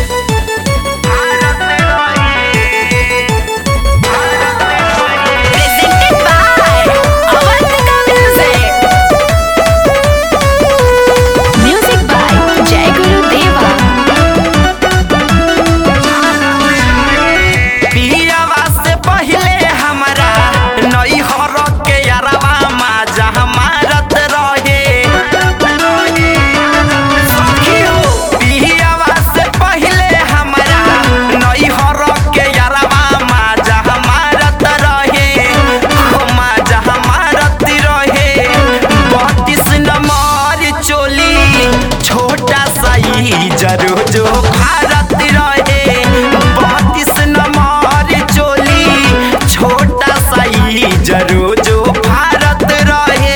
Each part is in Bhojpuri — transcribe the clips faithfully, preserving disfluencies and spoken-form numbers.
जरो जो भारत रहे बत्तीस नंबर चोली छोटा साई जरो जो भारत रहे।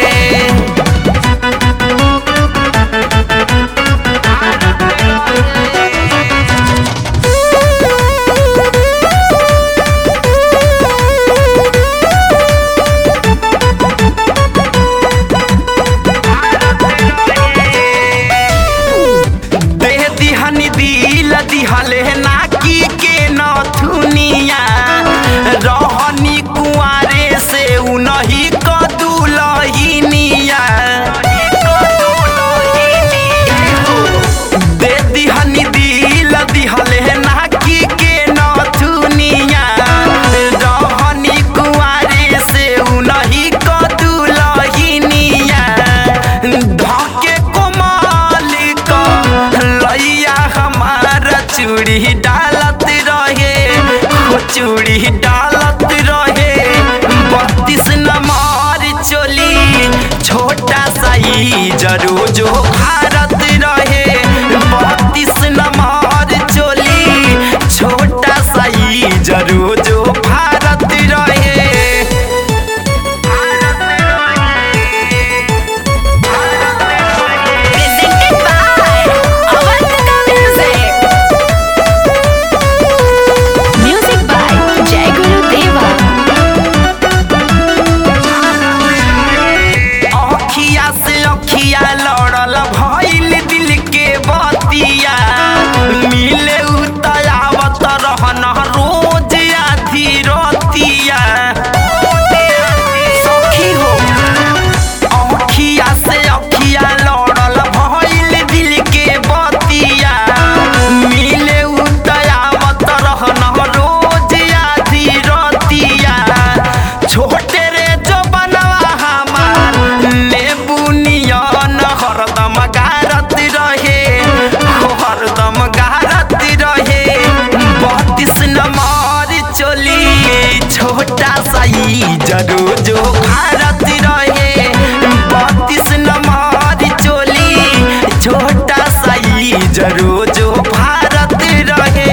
दिल दिहले नाकी के नथुनिया रहनी कुआरे से उनही क दुलहिनिया दे दिहनी दिल दिहले नाकी के नथुनिया रहनी कुआरे से उनही क दुलहिनिया धके कोमल क लैया चूड़ी डालत रहे हो चूड़ी डालत रहे बत्तीस नंबर चोली छोटा साई जरो जो भारत रहे बत्तीस नंबर चोली छोटा साई जरो जो भारत रहे। लड़ल भइल दिल के बतिया मिले उतयावत रहन रोज आधी रतिया सखी हो अखिया से अखिया लड़ल भइल दिल के बतिया मिले उतयावत रहन रोज आधी रतिया छोटे रे जो बनवा हमार लेबू हरदम गारत रहे हरदम गारत रहे बत्तीस नंबर चोली छोटा साई जरो जो भारत रहे बत्तीस नंबर चोली छोटा साई जरो जो भारत रहे।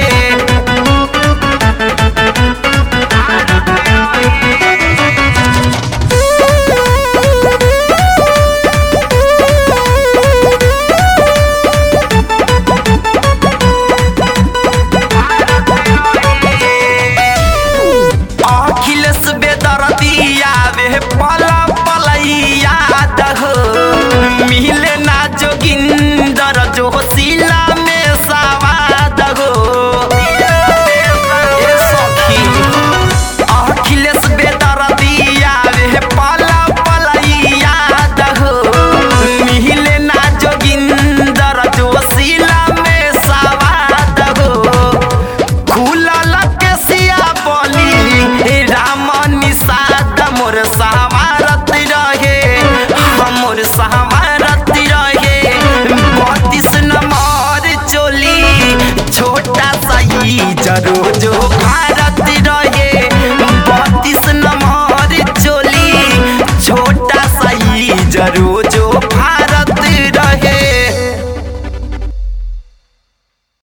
पल पलैया मिले ना जोगिंदर जो सिला में सवाद हो सखी अखिलेश बेदर्दिया पल पलैया मिले ना जोगिंदर जो सिला में सवाद हो खुलल के सिया बोली राम निषाद मोर सवारत रहे हमर सवारत रहे बत्तीस नंबर चोली छोटा साई जरो जो